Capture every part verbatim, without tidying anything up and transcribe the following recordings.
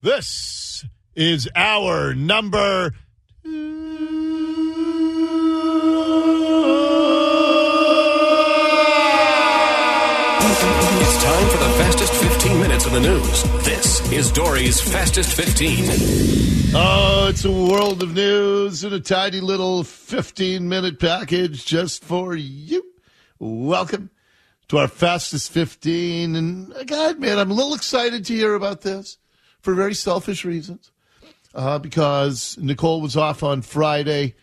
This is our number It's time for the fastest fifteen minutes of the news. This is Dory's Fastest fifteen. Oh, it's a world of news in a tiny little fifteen-minute package just for you. Welcome to our Fastest fifteen. And, God, man, I'm a little excited to hear about this for very selfish reasons. Uh, because Nicole was off on Friday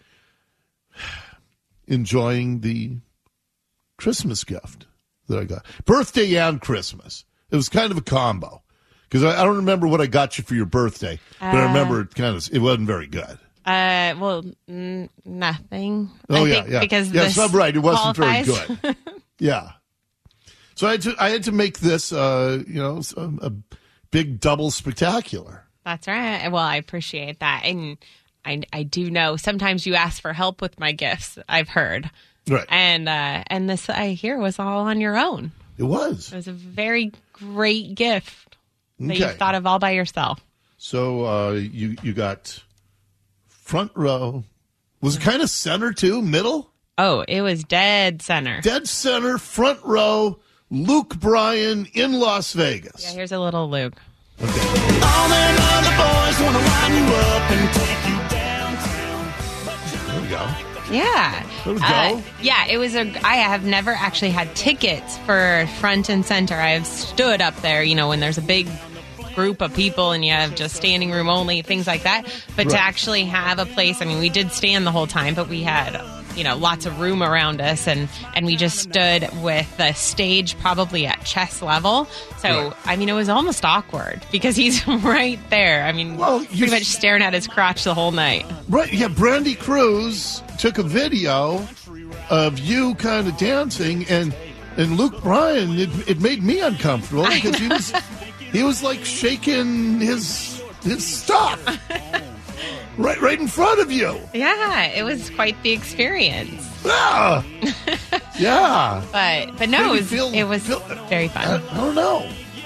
enjoying the Christmas gift that I got. Birthday and Christmas. It was kind of a combo. Because I, I don't remember what I got you for your birthday, but uh, I remember it kind of, it wasn't very good. Uh, well, n- nothing. Oh, I yeah, think yeah. Because yes, I'm right. It wasn't qualifies. very good. Yeah. So I had to, I had to make this, uh, you know, a, a big double spectacular. That's right. Well, I appreciate that. And I, I do know sometimes you ask for help with my gifts, I've heard. Right. And, uh, and this, I hear, was all on your own. It was. It was a very great gift that Okay. you thought of all by yourself. So uh, you you got front row. Was it kind of center too? Middle? Oh, it was dead center. Dead center, front row, Luke Bryan in Las Vegas. Yeah, here's a little Luke. Okay. All them other boys want to wind you up and take you downtown. There we go. Yeah. There we Uh, go. yeah, it was a. I have never actually had tickets for front and center. I have stood up there, you know, when there's a big group of people and you have just standing room only, things like that. But Right. to actually have a place, I mean, we did stand the whole time, but we had, you know, lots of room around us, and, and we just stood with the stage probably at chest level. So, Right. I mean, it was almost awkward because he's right there. I mean, Well, you pretty s- much staring at his crotch the whole night. Right, yeah, Brandy Cruz took a video of you kind of dancing, and and Luke Bryan, it, it made me uncomfortable because he was he was like shaking his his stuff right right in front of you. Yeah, it was quite the experience. Ah! Yeah. But but no, Made it me was, feel- it was feel- very I, fun. I don't know.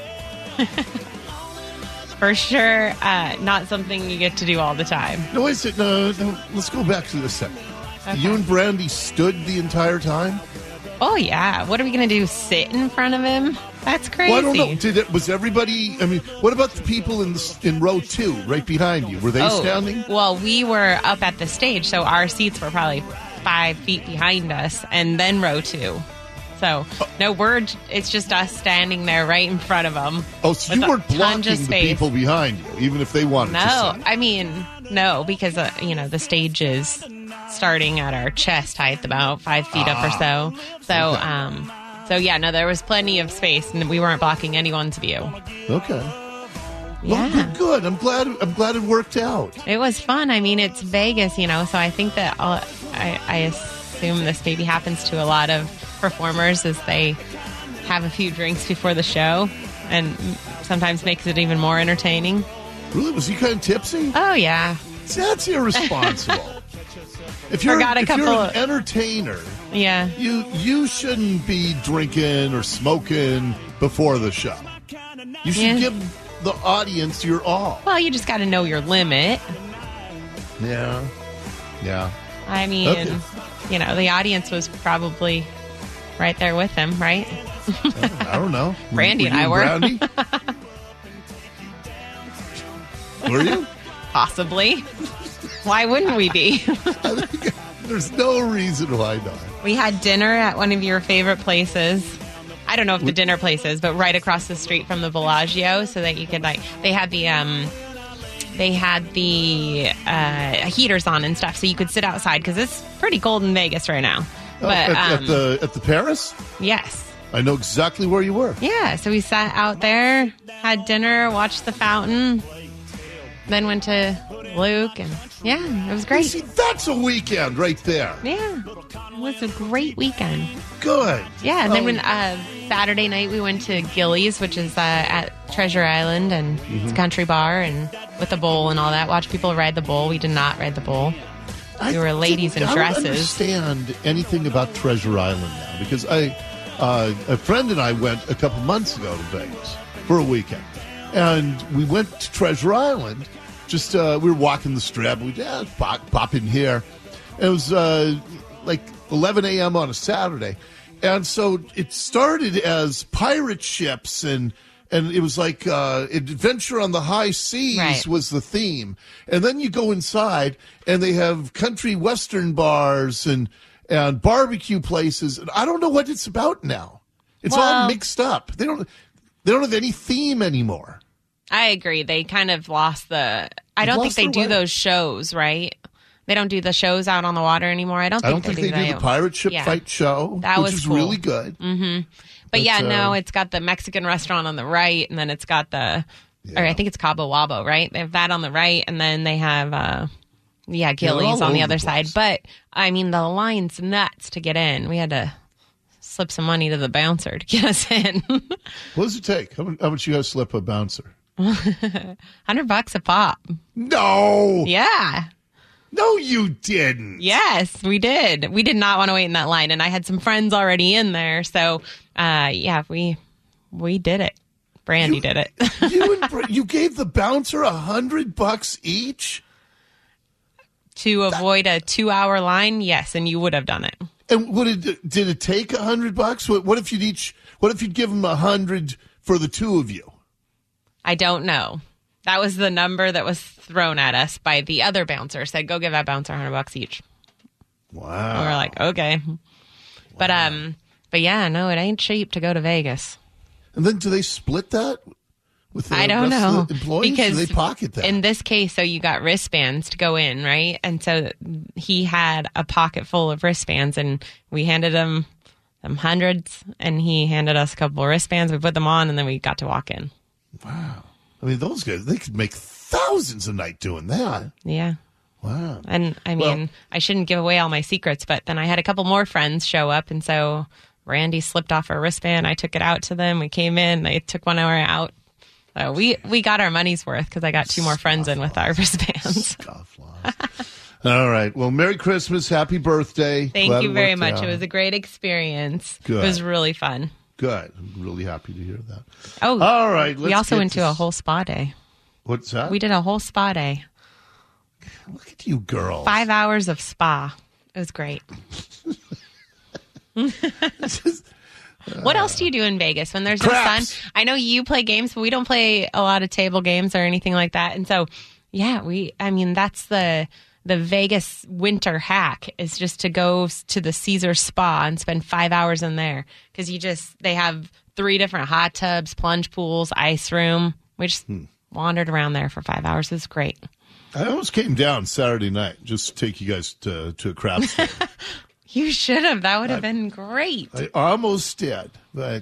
For sure, uh, not something you get to do all the time. No, wait a second. No, no, let's go back to this second. Okay. You and Brandy stood the entire time? Oh, yeah. What are we going to do? Sit in front of him? That's crazy. Well, I don't know. Did it, was everybody? I mean, what about the people in the, in row two, right behind you? Were they Oh, standing? well, we were up at the stage, so our seats were probably five feet behind us, and then row two. So, no word. It's just us standing there right in front of them. Oh, so with you a weren't ton blocking of the space. people behind you, even if they wanted to No, sit. I mean, no, because, uh, you know, the stage is starting at our chest height, about five feet up or so. So, Okay. um, so yeah, no, there was plenty of space, and we weren't blocking anyone's view. Okay. Yeah. Well, good. I'm glad. I'm glad it worked out. It was fun. I mean, it's Vegas, you know, so I think that all, I, I assume this maybe happens to a lot of performers as they have a few drinks before the show, and sometimes makes it even more entertaining. Really? Was he kind of tipsy? Oh, yeah. See, that's irresponsible. if you're, Forgot a if you're couple an of- entertainer, Yeah. you you shouldn't be drinking or smoking before the show. You should Yeah. give the audience your all. Well, you just got to know your limit. Yeah. Yeah. I mean, Okay. you know, the audience was probably right there with him, right? I don't know. Brandy and you I were. Brandy? Were you? Possibly. Why wouldn't we be? I think there's no reason why not. We had dinner at one of your favorite places. I don't know if the dinner place is, but right across the street from the Bellagio, so that you could like they had the um they had the uh, heaters on and stuff, so you could sit outside because it's pretty cold in Vegas right now. Oh, But at, um, at the at the Paris? yes, I know exactly where you were. yeah. So we sat out there, had dinner, watched the fountain, then went to Luke, and yeah, it was You great. see, that's a weekend right there. Yeah, it was a great weekend. Good. Yeah, and then Oh, when uh, Saturday night we went to Gillies, which is uh, at Treasure Island, and it's a country bar, and with the bowl and all that. Watch people ride the bowl. We did not ride the bowl. I we were ladies in didn't- I don't dresses. understand anything about Treasure Island now because I, uh, a friend and I went a couple months ago to Vegas for a weekend, And we went to Treasure Island. Just uh, we were walking the strip. We yeah, pop, pop in here. It was uh, like eleven a.m. on a Saturday. And so it started as pirate ships, and and it was like uh, Adventure on the High Seas Right. was the theme. And then you go inside, and they have country western bars and and barbecue places. And I don't know what it's about now. It's all Well- mixed up. They don't they don't have any theme anymore. I agree. They kind of lost the. I They've don't think lost they their do way. those shows, right? They don't do the shows out on the water anymore. I don't think I don't they think do they do that. the pirate ship Yeah. fight show, That which was is cool. really good. But, But, yeah, uh, no, it's got the Mexican restaurant on the right, and then it's got the, Yeah. or I think it's Cabo Wabo, right? They have that on the right, and then they have, uh, yeah, they're Gillies all on the over other the side. place. But I mean, the line's nuts to get in. We had to slip some money to the bouncer to get us in. What does it take? How much, how much you got to slip a bouncer? Hundred bucks a pop. No, Yeah. no, you didn't. Yes, we did. We did not want to wait in that line, and I had some friends already in there. So, uh, yeah, we we did it. Brandy You- did it. you and Bra- you gave the bouncer a hundred bucks each, To avoid a two-hour line, yes, and you would have done it. and what did it, did it take a hundred bucks? What, what if you'd each? What if you'd give them a hundred for the two of you? I don't know. That was the number that was thrown at us by the other bouncer. Said, "Go give that bouncer a hundred bucks each." Wow. And we're like, "Okay," but um, but yeah, no, it ain't cheap to go to Vegas. And then do they split that with the I don't rest know of the employees? because do they pocket that? in this case, so you got wristbands to go in, right? And so he had a pocket full of wristbands, and we handed him them hundreds, and he handed us a couple of wristbands. We put them on, and then we got to walk in. Wow. I mean, those guys, they could make thousands a night doing that. Yeah. Wow. And I mean, Well- I shouldn't give away all my secrets, but then I had a couple more friends show up, and so Randy slipped off her wristband. I took it out to them. We came in. They took one hour out. So we we got our money's worth because I got two more friends in with our wristbands. Scofflaws. All right. Well, Merry Christmas. Happy birthday. Thank Glad you it very worked much. out. It was a great experience. Good. It was really fun. Good. I'm really happy to hear that. Oh, All right. we let's also get went to this- a whole spa day. What's that? We did a whole spa day. Look at you, girls. Five hours of spa. It was great. What else do you do in Vegas when there's no Craps. sun? I know you play games, but we don't play a lot of table games or anything like that. And so, yeah, we, I mean, that's the, the Vegas winter hack is just to go s- to the Caesar Spa and spend five hours in there. Cause you just, they have three different hot tubs, plunge pools, ice room. We just wandered around there for five hours. It was great. I almost came down Saturday night just to take you guys to, to a craps game. You should have. That would have been great. I almost did, but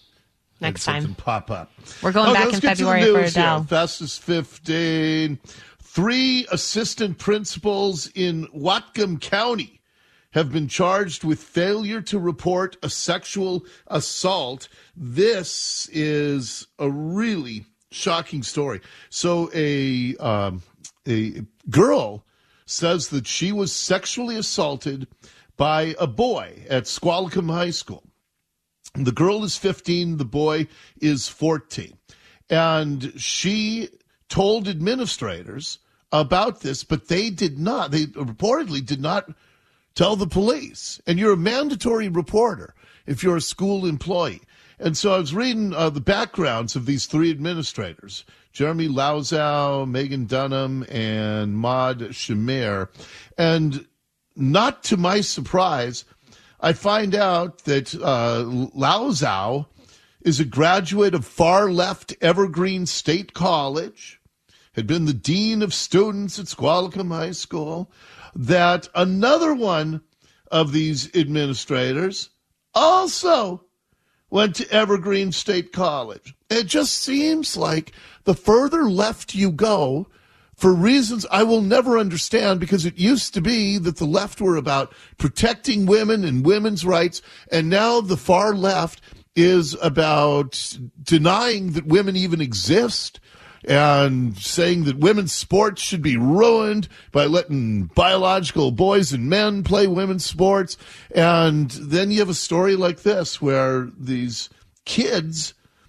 Next had time. something pop up. We're going Okay, back let's in get to the February for news here. Adele. Fastest fifteen. Three assistant principals in Whatcom County have been charged with failure to report a sexual assault. This is a really shocking story. So a um, a girl says that she was sexually assaulted by a boy at Squalicum High School. The girl is fifteen, the boy is fourteen. And she told administrators about this, but they did not. They reportedly did not tell the police. And you're a mandatory reporter if you're a school employee. And so I was reading uh, the backgrounds of these three administrators, Jeremy Lauzow, Megan Dunham, and Maud Shamir. And not to my surprise, I find out that uh, Lauzow is a graduate of far-left Evergreen State College, had been the dean of students at Squalicum High School, that another one of these administrators also went to Evergreen State College. It just seems like the further left you go, for reasons I will never understand, because it used to be that the left were about protecting women and women's rights, and now the far left is about denying that women even exist and saying that women's sports should be ruined by letting biological boys and men play women's sports. And then you have a story like this where these kids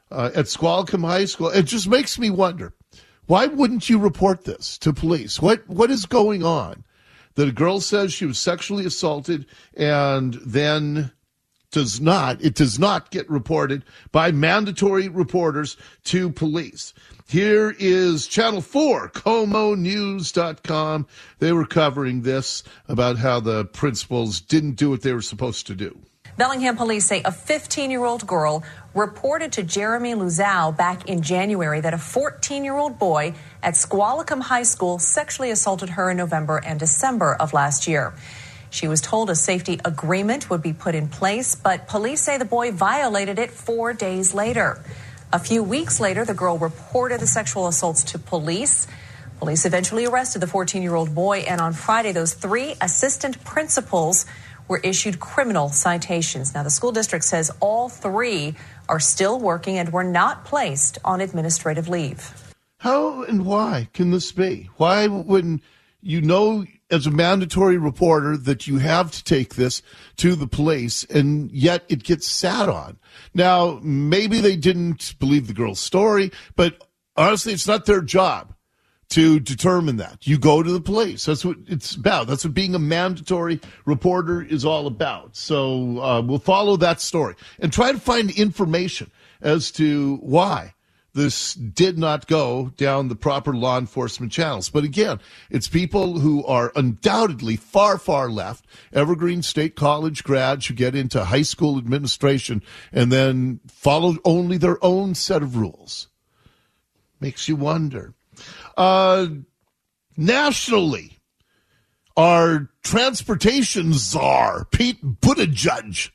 uh, at Squalicum High School. It just makes me wonder, why wouldn't you report this to police? What What is going on that a girl says she was sexually assaulted and then does not, it does not get reported by mandatory reporters to police? Here is Channel four, como news dot com. They were covering this about how the principals didn't do what they were supposed to do. Bellingham police say a fifteen-year-old girl reported to Jeremy Luzau back in January that a fourteen-year-old boy at Squalicum High School sexually assaulted her in November and December of last year. She was told a safety agreement would be put in place, but police say the boy violated it four days later. A few weeks later, the girl reported the sexual assaults to police. Police eventually arrested the fourteen-year-old boy, and on Friday, those three assistant principals were issued criminal citations. Now, the school district says all three are still working and were not placed on administrative leave. How and why can this be? Why, when you know as a mandatory reporter that you have to take this to the police, and yet it gets sat on? Now, maybe they didn't believe the girl's story, but honestly, it's not their job to determine that. You go to the police. That's what it's about. That's what being a mandatory reporter is all about. So uh, we'll follow that story and try to find information as to why this did not go down the proper law enforcement channels. But again, it's people who are undoubtedly far, far left, Evergreen State College grads who get into high school administration and then follow only their own set of rules. Makes you wonder. Uh, nationally, our transportation czar, Pete Buttigieg.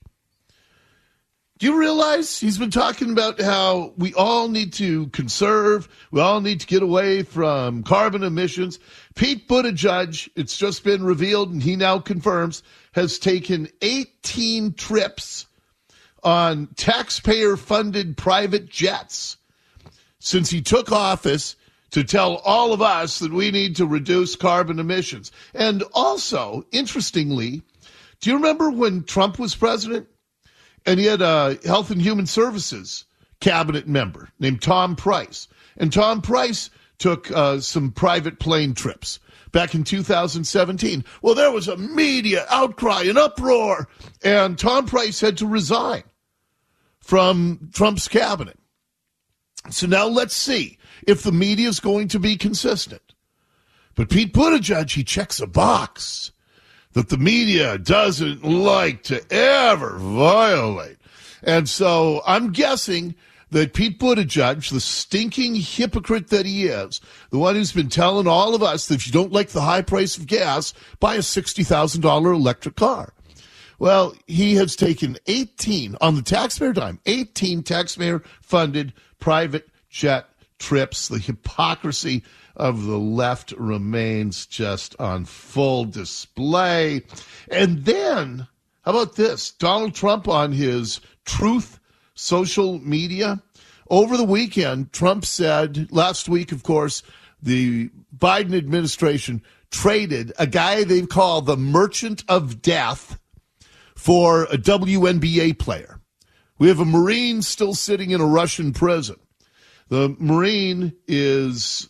Do you realize he's been talking about how we all need to conserve, we all need to get away from carbon emissions? Pete Buttigieg, it's just been revealed, and he now confirms, has taken eighteen trips on taxpayer-funded private jets since he took office to tell all of us that we need to reduce carbon emissions. And also, interestingly, do you remember when Trump was president? And he had a Health and Human Services cabinet member named Tom Price. And Tom Price took uh, some private plane trips back in two thousand seventeen. Well, there was a media outcry and uproar, and Tom Price had to resign from Trump's cabinet. So now let's see if the media is going to be consistent. But Pete Buttigieg, he checks a box that the media doesn't like to ever violate. And so I'm guessing that Pete Buttigieg, the stinking hypocrite that he is, the one who's been telling all of us that if you don't like the high price of gas, buy a sixty thousand dollars electric car. Well, he has taken eighteen, on the taxpayer dime, eighteen taxpayer-funded private jet trips. The hypocrisy of the left remains just on full display. And then, how about this? Donald Trump on his Truth social media. Over the weekend, Trump said, last week, of course, the Biden administration traded a guy they call the Merchant of Death for a W N B A player. We have a Marine still sitting in a Russian prison. The Marine is,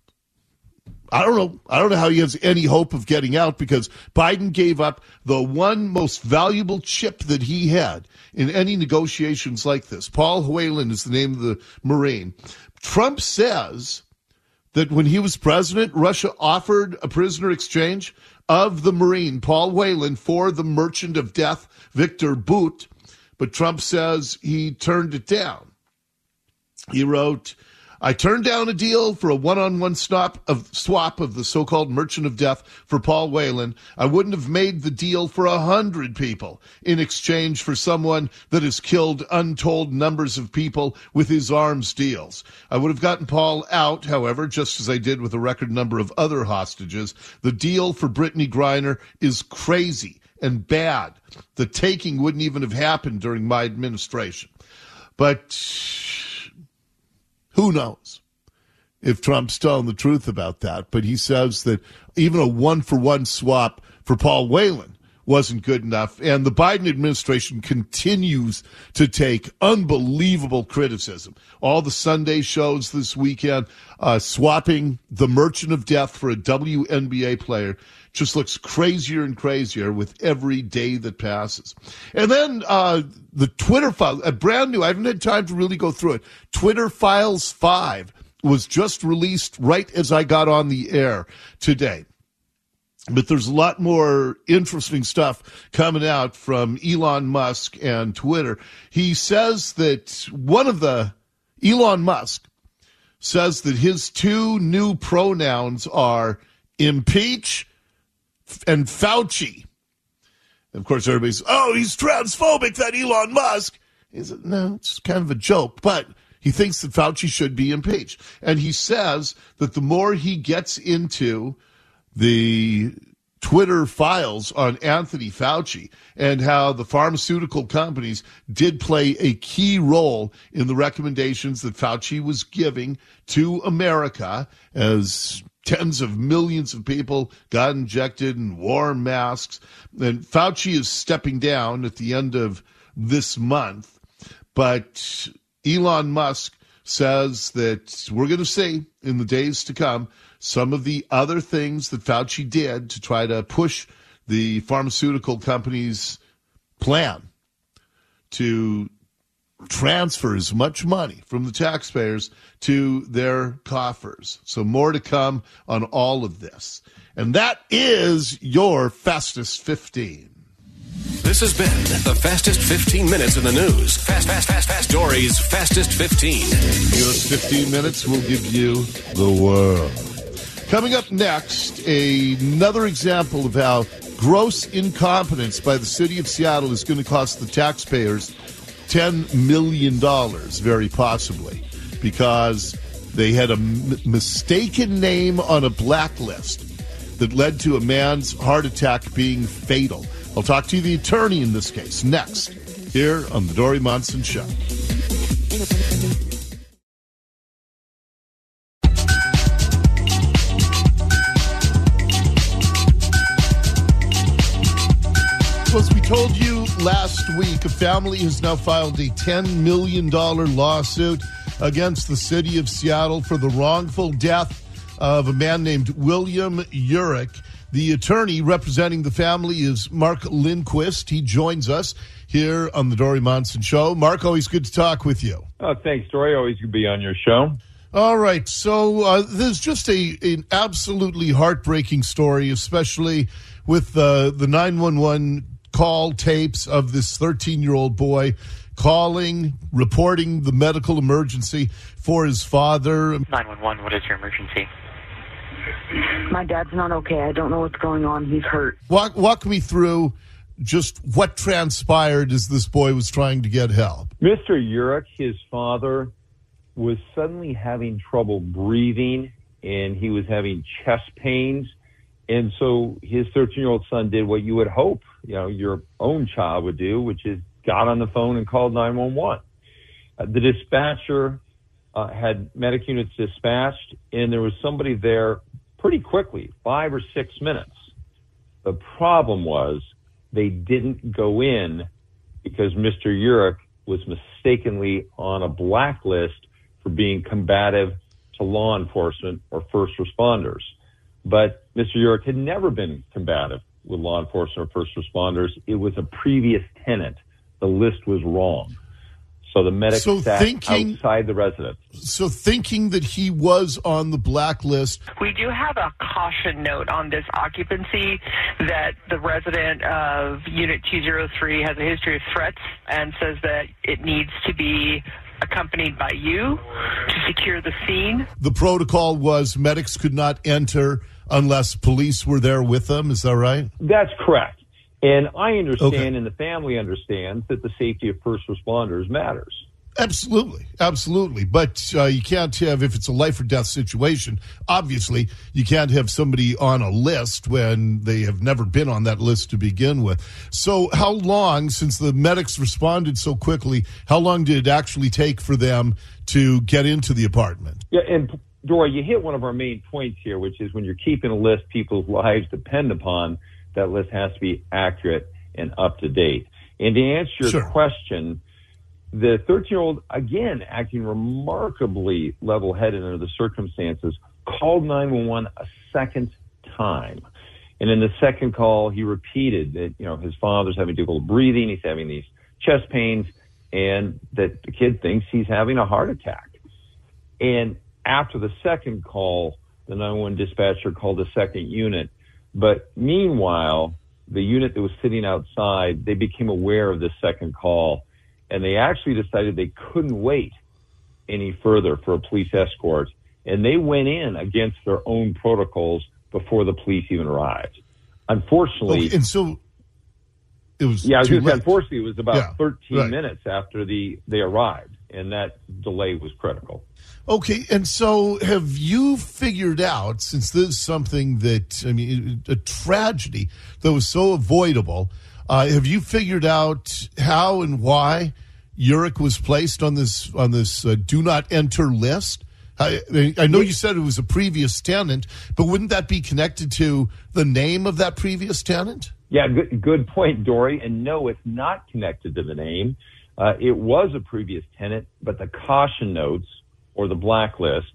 I don't know, I don't know how he has any hope of getting out, because Biden gave up the one most valuable chip that he had in any negotiations like this. Paul Whelan is the name of the Marine. Trump says that when he was president, Russia offered a prisoner exchange of the Marine, Paul Whelan, for the Merchant of Death, Victor Bout, but Trump says he turned it down. He wrote, I turned down a deal for a one-on-one stop of, swap of the so-called Merchant of Death for Paul Whelan. I wouldn't have made the deal for a hundred people in exchange for someone that has killed untold numbers of people with his arms deals. I would have gotten Paul out, however, just as I did with a record number of other hostages. The deal for Brittany Griner is crazy and bad. The taking wouldn't even have happened during my administration. But who knows if Trump's telling the truth about that? But he says that even a one-for-one swap for Paul Whelan wasn't good enough. And the Biden administration continues to take unbelievable criticism. All the Sunday shows this weekend, uh, swapping the Merchant of Death for a W N B A player just looks crazier and crazier with every day that passes. And then uh, the Twitter file, uh, brand new, I haven't had time to really go through it. Twitter Files five was just released right as I got on the air today. But there's a lot more interesting stuff coming out from Elon Musk and Twitter. He says that one of the, Elon Musk says that his two new pronouns are impeach and Fauci. And of course, everybody's, oh, he's transphobic, that Elon Musk. He said, no, it's kind of a joke, but he thinks that Fauci should be impeached. And he says that the more he gets into the Twitter files on Anthony Fauci and how the pharmaceutical companies did play a key role in the recommendations that Fauci was giving to America as tens of millions of people got injected and wore masks. And Fauci is stepping down at the end of this month. But Elon Musk says that we're going to see in the days to come some of the other things that Fauci did to try to push the pharmaceutical companies' plan to transfer as much money from the taxpayers to their coffers. So more to come on all of this. And that is your Fastest fifteen. This has been the fastest fifteen minutes in the news. Fast, fast, fast, fast. Dory's Fastest fifteen. Those fifteen minutes will give you the world. Coming up next, another example of how gross incompetence by the city of Seattle is going to cost the taxpayers ten million dollars, very possibly, because they had a m- mistaken name on a blacklist that led to a man's heart attack being fatal. I'll talk to the attorney in this case next, here on the Dory Monson Show. So as we told you last week, a family has now filed a ten million dollars lawsuit against the city of Seattle for the wrongful death of a man named William Urich. The attorney representing the family is Mark Lindquist. He joins us here on the Dory Monson Show. Mark, always good to talk with you. Oh, thanks, Dory. Always good to be on your show. All right. So uh, there's just a an absolutely heartbreaking story, especially with uh, the nine one one call tapes of this thirteen-year-old boy calling, reporting the medical emergency for his father. nine one one, what is your emergency? My dad's not okay. I don't know what's going on. He's hurt. Walk, walk me through just what transpired as this boy was trying to get help. Mister Urich, his father, was suddenly having trouble breathing, and he was having chest pains. And so his thirteen-year-old son did what you would hope, you know, your own child would do, which is got on the phone and called nine one one. Uh, the dispatcher uh, had medic units dispatched, and there was somebody there pretty quickly, five or six minutes. The problem was they didn't go in because Mister Urich was mistakenly on a blacklist for being combative to law enforcement or first responders. But Mister Urich had never been combative with law enforcement or first responders. It was a previous tenant. The list was wrong. So the medic so sat thinking, outside the residence. So thinking that he was on the blacklist. We do have a caution note on this occupancy that the resident of Unit two oh three has a history of threats and says that it needs to be accompanied by you to secure the scene. The protocol was medics could not enter unless police were there with them. Is that right? That's correct. And I understand, okay. and the family understands, that the safety of first responders matters. Absolutely, absolutely. But uh, you can't have, if it's a life or death situation, obviously you can't have somebody on a list when they have never been on that list to begin with. So how long, since the medics responded so quickly, how long did it actually take for them to get into the apartment? Yeah, and Dora, you hit one of our main points here, which is when you're keeping a list people's lives depend upon, that list has to be accurate and up to date. And to answer your Sure. question, the thirteen-year-old, again, acting remarkably level-headed under the circumstances, called nine one one a second time. And in the second call, he repeated that, you know, his father's having difficulty breathing, he's having these chest pains, and that the kid thinks he's having a heart attack. And after the second call, the nine one one dispatcher called the second unit. But meanwhile, the unit that was sitting outside, they became aware of this second call, and they actually decided they couldn't wait any further for a police escort, and they went in against their own protocols before the police even arrived. Unfortunately, Okay, and so it was yeah, I was too going to say, late. unfortunately, it was about Yeah, thirteen right. minutes after the they arrived, and that delay was critical. Okay, and so have you figured out, since this is something that, I mean, a tragedy that was so avoidable, uh, have you figured out how and why Urich was placed on this on this uh, do not enter list? I, I know you said it was a previous tenant, but wouldn't that be connected to the name of that previous tenant? Yeah, good, good point, Dory. And no, it's not connected to the name. Uh, it was a previous tenant, but the caution notes or the blacklist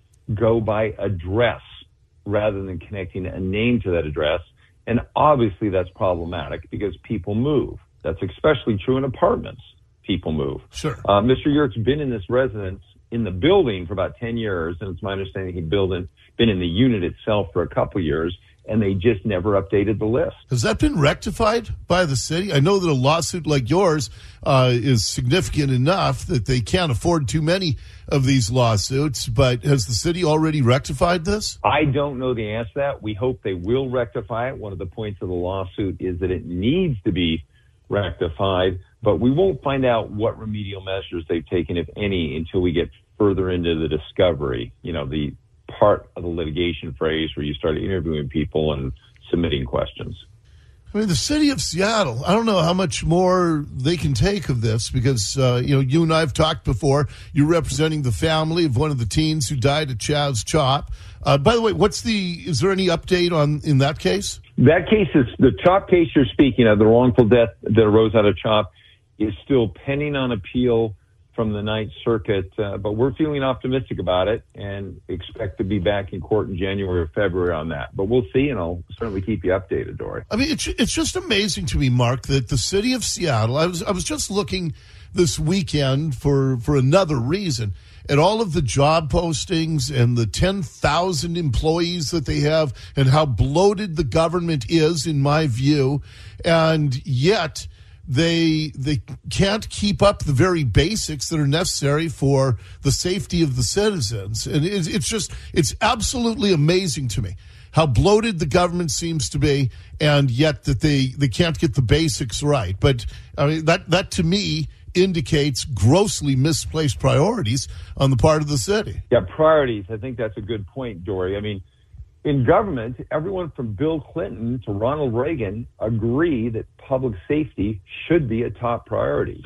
go by address rather than connecting a name to that address. And obviously that's problematic because people move. That's especially true in apartments. People move. Sure. Uh, Mister Urich's been in this residence in the building for about ten years, and it's my understanding he'd built been in the unit itself for a couple years, and they just never updated the list. Has that been rectified by the city? I know that a lawsuit like yours uh, is significant enough that they can't afford too many of these lawsuits, but has the city already rectified this? I don't know the answer to that. We hope they will rectify it. One of the points of the lawsuit is that it needs to be rectified, but we won't find out what remedial measures they've taken, if any, until we get further into the discovery, you know, the part of the litigation phase where you start interviewing people and submitting questions. I mean, the city of Seattle, I don't know how much more they can take of this because, uh, you know, you and I have talked before. You're representing the family of one of the teens who died at Chaz Chop. Uh, by the way, what's the, is there any update on, in that case? That case is, the Chop case you're speaking of, the wrongful death that arose out of Chop, is still pending on appeal from the Ninth Circuit, uh, but we're feeling optimistic about it and expect to be back in court in January or February on that. But we'll see, and I'll certainly keep you updated, Dory. I mean, it's it's just amazing to me, Mark, that the city of Seattle, I was I was just looking this weekend for, for another reason at all of the job postings and the ten thousand employees that they have and how bloated the government is, in my view, and yet They they can't keep up the very basics that are necessary for the safety of the citizens. And it's, it's just, it's absolutely amazing to me how bloated the government seems to be, and yet that they, they can't get the basics right. But I mean, that, that to me indicates grossly misplaced priorities on the part of the city. Yeah, priorities. I think that's a good point, Dory. I mean, in government, everyone from Bill Clinton to Ronald Reagan agree that public safety should be a top priority.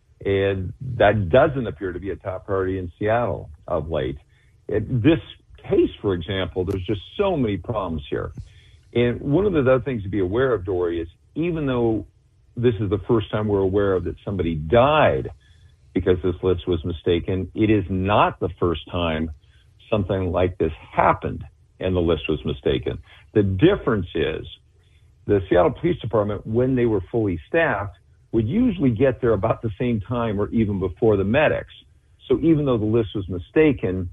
And that doesn't appear to be a top priority in Seattle of late. It, this case, for example, there's just so many problems here. And one of the other things to be aware of, Dory, is even though this is the first time we're aware of that somebody died because this list was mistaken, it is not the first time something like this happened and the list was mistaken. The difference is the Seattle Police Department, when they were fully staffed, would usually get there about the same time or even before the medics. So even though the list was mistaken,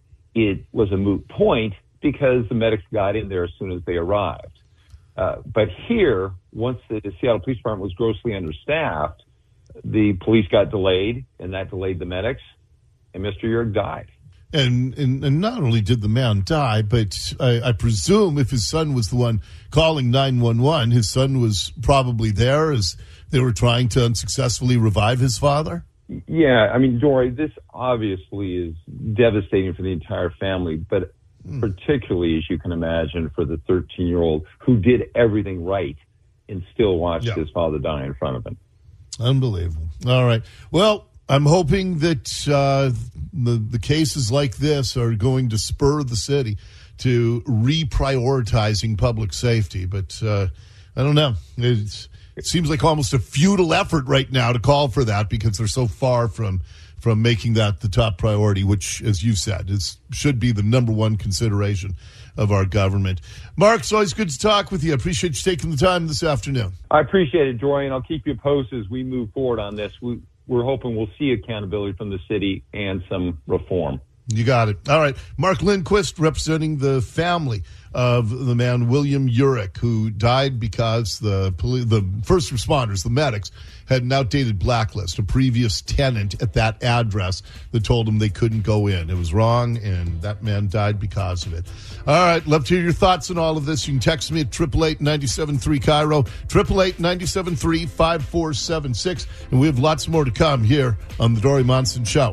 it was a moot point because the medics got in there as soon as they arrived. Uh, but here, once the Seattle Police Department was grossly understaffed, the police got delayed, and that delayed the medics, and Mister Urich died. And, and and not only did the man die, but I, I presume if his son was the one calling nine one one, his son was probably there as they were trying to unsuccessfully revive his father? Yeah, I mean, Dory, this obviously is devastating for the entire family, but mm. particularly, as you can imagine, for the thirteen-year-old who did everything right and still watched yeah. his father die in front of him. Unbelievable. All right. Well, I'm hoping that uh, the, the cases like this are going to spur the city to reprioritizing public safety. But uh, I don't know. It's, it seems like almost a futile effort right now to call for that because they're so far from from making that the top priority, which, as you said, is should be the number one consideration of our government. Mark, it's always good to talk with you. I appreciate you taking the time this afternoon. I appreciate it, Jory, and I'll keep you posted as we move forward on this. We, we're hoping we'll see accountability from the city and some reform. You got it. All right. Mark Lindquist representing the family of the man William Urich, who died because the poli- the first responders, the medics, had an outdated blacklist, a previous tenant at that address that told them they couldn't go in. It was wrong, and that man died because of it. All right. Love to hear your thoughts on all of this. You can text me at eight eight eight, nine seven three, C I R O, eight eight eight, nine seven three, five four seven six. And we have lots more to come here on The Dori Monson Show.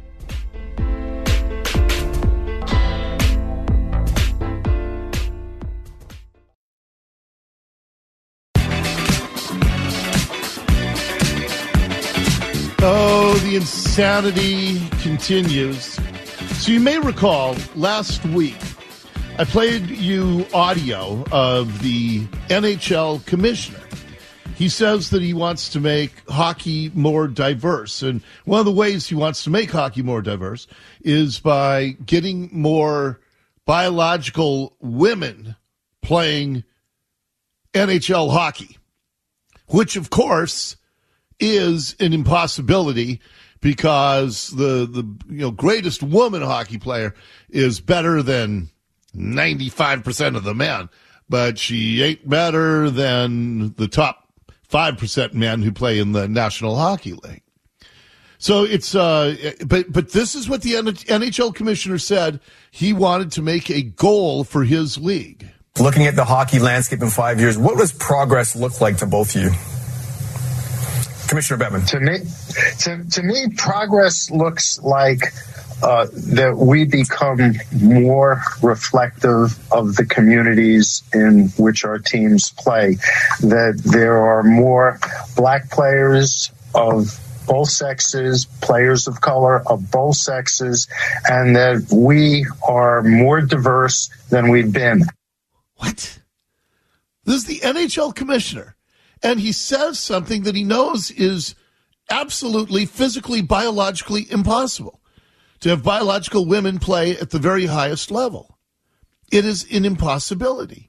Oh, the insanity continues. So you may recall last week I played you audio of the N H L commissioner. He says that he wants to make hockey more diverse. And one of the ways he wants to make hockey more diverse is by getting more biological women playing N H L hockey, which, of course, is an impossibility because the the you know greatest woman hockey player is better than ninety-five percent of the men, but she ain't better than the top five percent men who play in the National Hockey League. So it's uh but but this is what the N H L commissioner said. He wanted to make a goal for his league. Looking at the hockey landscape in five years, what does progress look like to both of you? Commissioner Bettman. To me, to, to me, progress looks like uh, that we become more reflective of the communities in which our teams play, that there are more black players of both sexes, players of color of both sexes, and that we are more diverse than we've been. What? This is the N H L commissioner. And he says something that he knows is absolutely physically, biologically impossible, to have biological women play at the very highest level. It is an impossibility.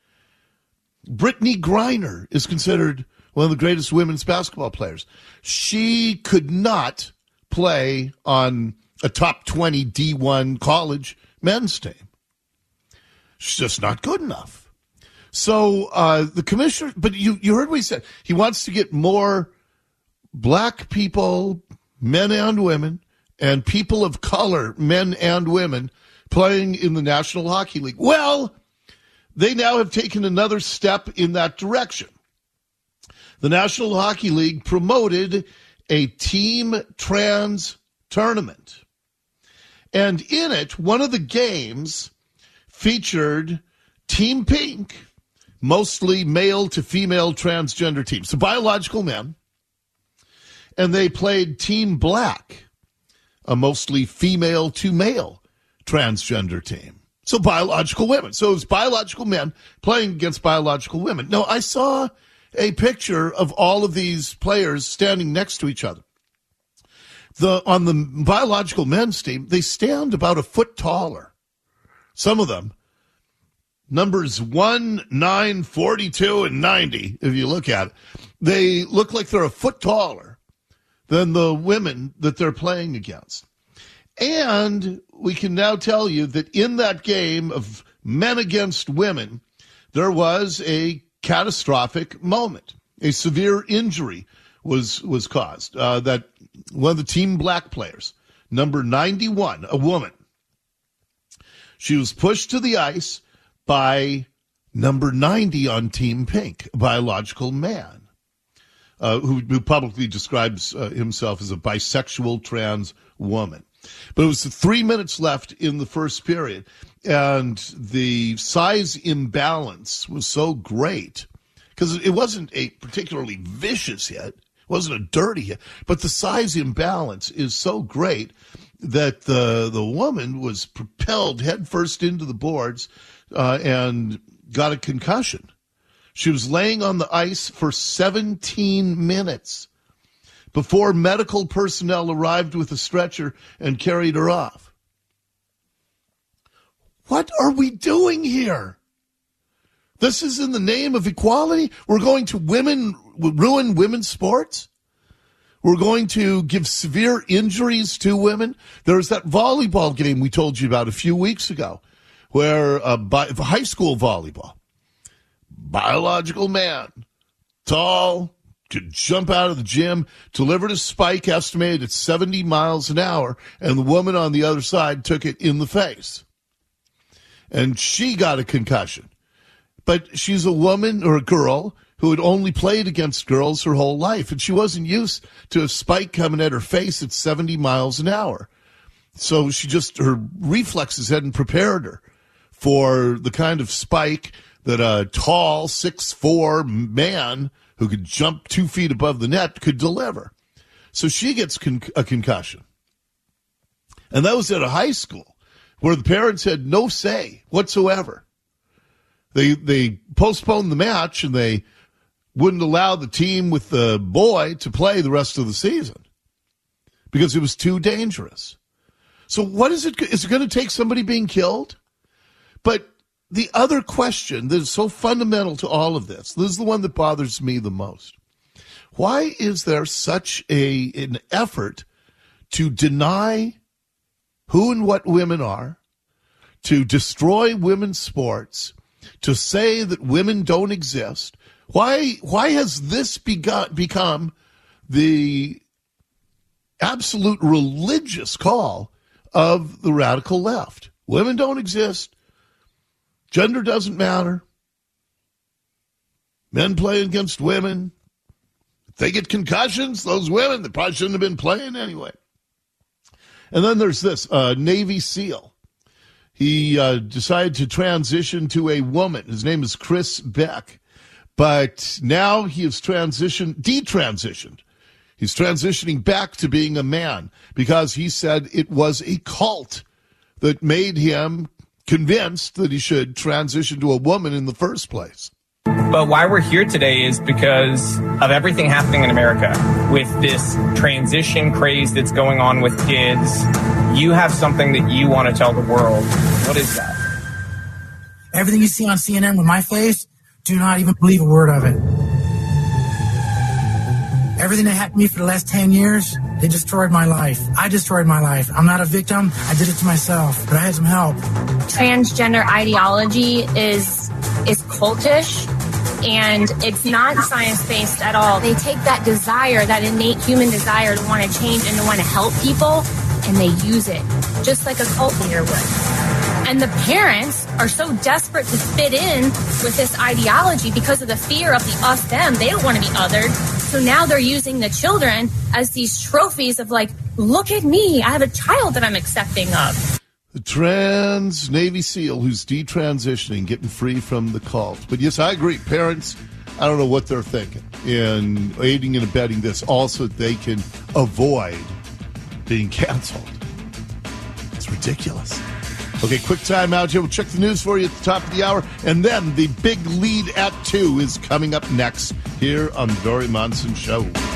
Brittany Griner is considered one of the greatest women's basketball players. She could not play on a top twenty D one college men's team. She's just not good enough. So uh, the commissioner, but you, you heard what he said. He wants to get more black people, men and women, and people of color, men and women, playing in the National Hockey League. Well, they now have taken another step in that direction. The National Hockey League promoted a team trans tournament. And in it, one of the games featured Team Pink, mostly male to female transgender teams, so biological men, and they played Team Black, a mostly female to male transgender team, so biological women. So it was biological men playing against biological women. Now, I saw a picture of all of these players standing next to each other. The on the biological men's team, they stand about a foot taller. Some of them. Numbers one, nine, forty-two, and ninety, if you look at it, they look like they're a foot taller than the women that they're playing against. And we can now tell you that in that game of men against women, there was a catastrophic moment. A severe injury was, was caused. Uh, that one of the Team Black players, number ninety-one, a woman, she was pushed to the ice by number ninety on Team Pink, a biological man, uh, who, who publicly describes uh, himself as a bisexual trans woman. But it was three minutes left in the first period, and the size imbalance was so great, because it wasn't a particularly vicious hit, it wasn't a dirty hit, but the size imbalance is so great that the, the woman was propelled headfirst into the boards, Uh, and got a concussion. She was laying on the ice for seventeen minutes before medical personnel arrived with a stretcher and carried her off. What are we doing here? This is in the name of equality? We're going to women ruin women's sports? We're going to give severe injuries to women? There's that volleyball game we told you about a few weeks ago, where uh, bi- high school volleyball, biological man, tall, could jump out of the gym, delivered a spike estimated at seventy miles an hour, and the woman on the other side took it in the face. And she got a concussion. But she's a woman or a girl who had only played against girls her whole life, and she wasn't used to a spike coming at her face at seventy miles an hour. So she just, her reflexes hadn't prepared her for the kind of spike that a tall, six foot four man who could jump two feet above the net could deliver. So she gets con- a concussion. And that was at a high school where the parents had no say whatsoever. They they postponed the match, and they wouldn't allow the team with the boy to play the rest of the season because it was too dangerous. So what is it? Is it going to take somebody being killed? But the other question that is so fundamental to all of this, this is the one that bothers me the most. Why is there such a an effort to deny who and what women are, to destroy women's sports, to say that women don't exist? Why why has this begun, become the absolute religious call of the radical left? Women don't exist. Gender doesn't matter. Men playing against women. If they get concussions, those women, they probably shouldn't have been playing anyway. And then there's this, uh, Navy SEAL. He uh, decided to transition to a woman. His name is Chris Beck. But now he has transitioned, detransitioned. He's transitioning back to being a man because he said it was a cult that made him convinced that he should transition to a woman in the first place. But why we're here today is because of everything happening in America with this transition craze that's going on with kids. You have something that you want to tell the world. What is that? Everything you see on C N N with my face, do not even believe a word of it. Everything that happened to me for the last ten years, they destroyed my life. I destroyed my life. I'm not a victim. I did it to myself, but I had some help. Transgender ideology is is cultish, and it's not science-based at all. They take that desire, that innate human desire to want to change and to want to help people, and they use it, just like a cult leader would. And the parents are so desperate to fit in with this ideology because of the fear of the us-them. They don't want to be othered. So now they're using the children as these trophies of like, look at me. I have a child that I'm accepting of. The trans Navy SEAL who's detransitioning, getting free from the cult. But yes, I agree. Parents, I don't know what they're thinking in aiding and abetting this. Also, they can avoid being canceled. It's ridiculous. Okay, quick time out here. We'll check the news for you at the top of the hour. And then the big lead at two is coming up next here on the Dori Monson Show.